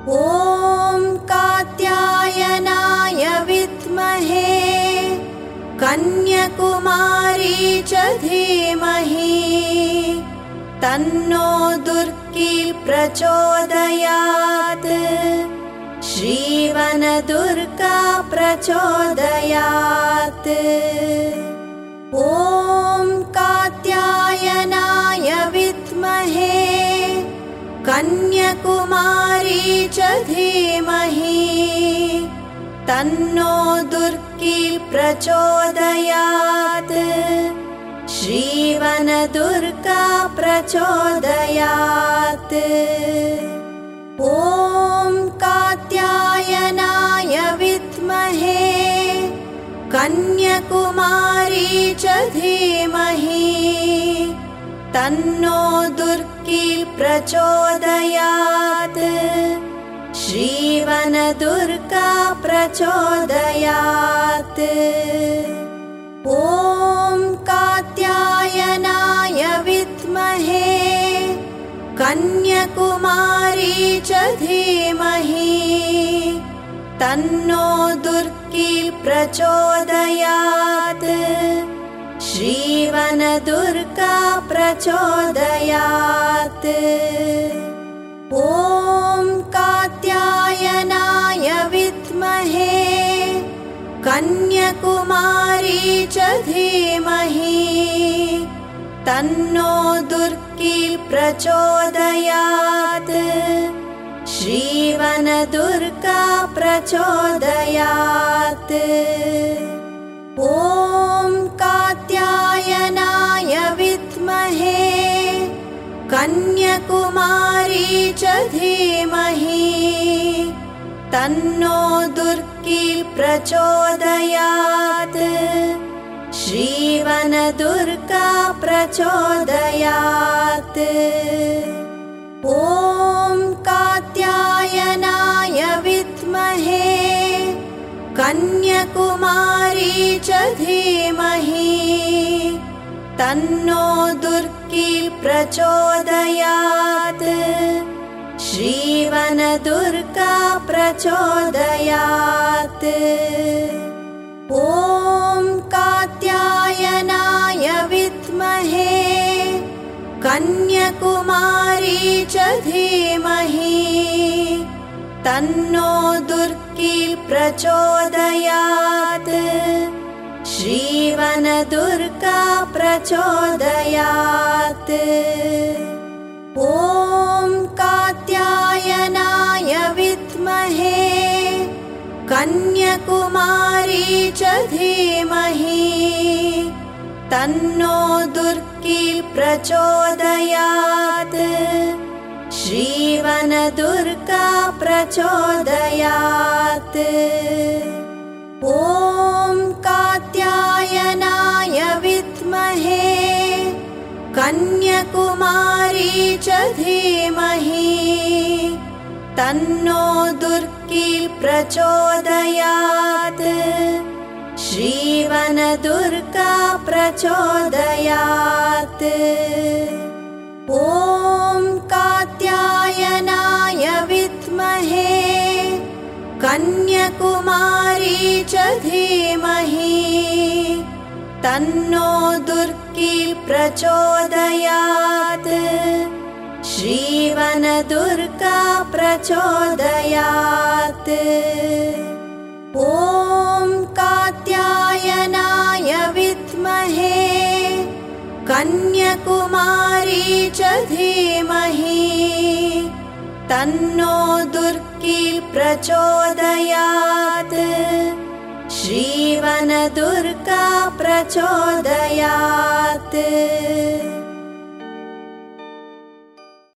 ॐ कात्यायनाय विद्महे कन्याकुमारी च धीमहि तन्नो दुर्गी प्रचोदयात् श्रीवनदुर्गा प्रचोदयात्। ॐ कात्यायनाय विद्महे कन्याकुमारी च धीमहि तन्नो दुर्गी प्रचोदयात् श्रीवनदुर्गा प्रचोदयात्। ॐ कात्यायनाय विद्महे कन्याकुमारी च धीमहि तन्नो दुर्गी प्रचोदयात् श्रीवनदुर्गा प्रचोदयात्। ॐ कात्यायनाय विद्महे कन्याकुमारी च धीमहि तन्नो दुर्गी प्रचोदयात् श्रीवनदुर्गा प्रचोदयात्। ॐ कात्यायनाय विद्महे कन्याकुमारी च धीमहि तन्नो दुर्गी प्रचोदयात् श्रीवनदुर्गा प्रचोदयात्। ॐ कात्यायनाय विद्महे कन्याकुमारी च धीमहि तन्नो दुर्गी प्रचोदयात् श्रीवनदुर्गा प्रचोदयात्। ॐ कात्यायनाय विद्महे कन्याकुमारी च धीमहि तन्नो दुर्गी प्रचोदयात् श्रीवनदुर्गा प्रचोदयात्। ॐ कात्यायनाय विद्महे कन्याकुमारी च धीमहि तन्नो दुर्गी प्रचोदयात् श्रीवनदुर्गा प्रचोदयात्। ॐ कात्यायनाय विद्महे कन्याकुमारी च धीमहि तन्नो दुर्गी प्रचोदयात् श्रीवनदुर्गा प्रचोदयात्। ॐ कात्यायनाय विद्महे कन्याकुमारी च धीमहि तन्नो दुर्गी प्रचोदयात् श्रीवनदुर्गा प्रचोदयात्। ॐ कात्यायनाय विद्महे कन्याकुमारी च धीमहि तन्नो दुर्गी प्रचोदयात् श्रीवनदुर्गा प्रचोदयात्। ॐ कात्यायनाय विद्महे कन्याकुमारी च धीमहि तन्नो दुर्गी प्रचोदयात् श्रीवनदुर्गा प्रचोदयात्।